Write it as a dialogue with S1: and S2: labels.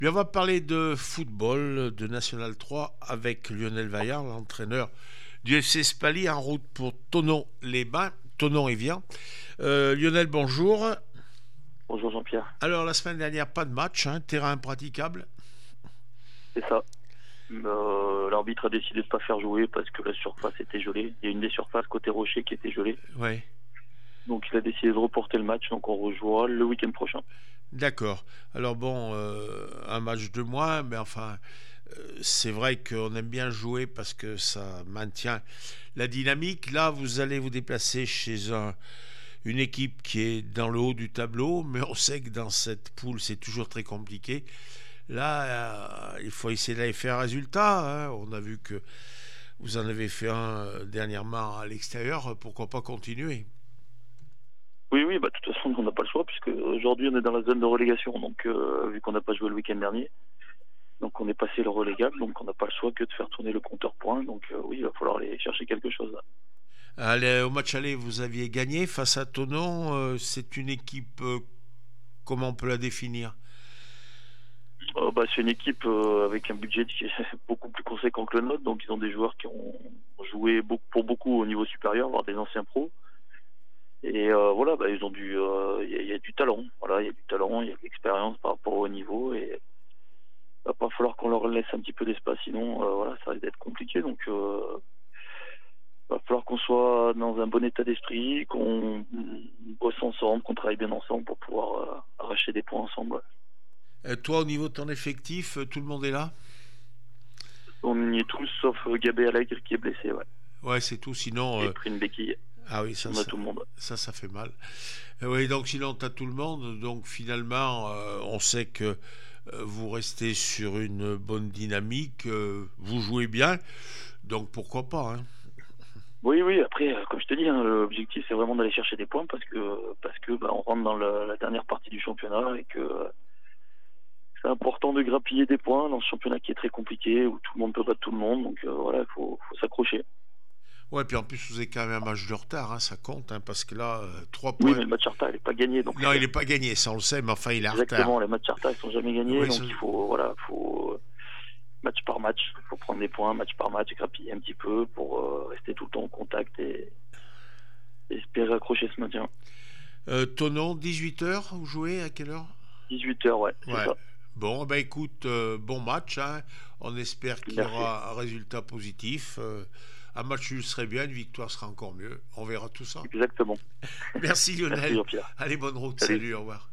S1: Bien, on va parler de football, de National 3 avec Lionel Vaillard, l'entraîneur du FC Spally en route pour Thonon-les-Bains, Thonon-et-Vient. Lionel, bonjour.
S2: Bonjour Jean-Pierre,
S1: Alors, la semaine dernière, pas de match, terrain impraticable.
S2: c'est ça. L'arbitre a décidé de ne pas faire jouer parce que la surface était gelée. Il y a une des surfaces côté rocher qui était gelée.
S1: Ouais,
S2: Donc il a décidé de reporter le match. Donc on rejouera le week-end prochain.
S1: d'accord. Alors bon, un match de moins, mais enfin, c'est vrai qu'on aime bien jouer parce que ça maintient la dynamique. Là, vous allez vous déplacer chez une équipe qui est dans le haut du tableau, mais on sait que dans cette poule, c'est toujours très compliqué. Là, il faut essayer d'aller faire un résultat. On a vu que vous en avez fait un dernièrement à l'extérieur. Pourquoi pas continuer?
S2: Oui, oui, de toute façon on n'a pas le choix puisque aujourd'hui on est dans la zone de relégation. Donc vu qu'on n'a pas joué le week-end dernier, donc on est passé le relégable. Donc on n'a pas le choix que de faire tourner le compteur points. Donc oui, il va falloir aller chercher quelque chose là.
S1: Au match aller, vous aviez gagné face à Tonon. C'est une équipe, comment on peut la définir?
S2: C'est une équipe avec un budget qui est beaucoup plus conséquent que le nôtre. Donc ils ont des joueurs qui ont joué pour beaucoup au niveau supérieur, voire des anciens pros. Et voilà, ils ont y a du talent. Voilà, il y a du talent, il y a de l'expérience par rapport au niveau. Et il va pas falloir qu'on leur laisse un petit peu d'espace, sinon voilà, ça risque d'être compliqué. Donc il va falloir qu'on soit dans un bon état d'esprit, qu'on bosse ensemble, qu'on travaille bien ensemble pour pouvoir arracher des points ensemble. Ouais.
S1: Toi, au niveau de ton effectif, tout le monde est là?
S2: On y est tous sauf Gabé Allègre qui est blessé, ouais.
S1: Ouais, c'est tout. Sinon,
S2: Qui a pris une béquille.
S1: ah oui,
S2: On a tout le monde.
S1: ça fait mal. Oui, donc sinon, tu as tout le monde. Donc finalement, on sait que vous restez sur une bonne dynamique. Vous jouez bien. Donc pourquoi pas, hein.
S2: Oui, oui, après, comme je te dis, l'objectif c'est vraiment d'aller chercher des points parce que on rentre dans la dernière partie du championnat et que c'est important de grappiller des points dans ce championnat qui est très compliqué, où tout le monde peut battre tout le monde, donc voilà, faut s'accrocher.
S1: Ouais, puis en plus, vous avez quand même un match de retard, ça compte, parce que là, 3
S2: Oui,
S1: points.
S2: mais le match Arta, il n'est pas gagné, donc
S1: Non, il n'est pas gagné, ça on le sait, mais enfin, il est en retard.
S2: exactement, les matchs Arta, ils sont jamais gagnés,
S1: Oui,
S2: donc faut match par match, il faut prendre des points, match par match, grappiller un petit peu pour rester tout le temps en contact et espérer accrocher ce maintien.
S1: Tonon, 18h, vous jouez à quelle heure?
S2: 18h, ouais, c'est
S1: Ouais.
S2: ça.
S1: Bon, ben écoute, bon match, hein. On espère qu'il y
S2: Merci.
S1: aura un résultat positif. Un match nul serait bien, une victoire sera encore mieux. On verra tout ça.
S2: Exactement.
S1: Merci
S2: Merci
S1: Lionel.
S2: Jean-Pierre.
S1: Allez, bonne route,
S2: Salut.
S1: salut, au revoir.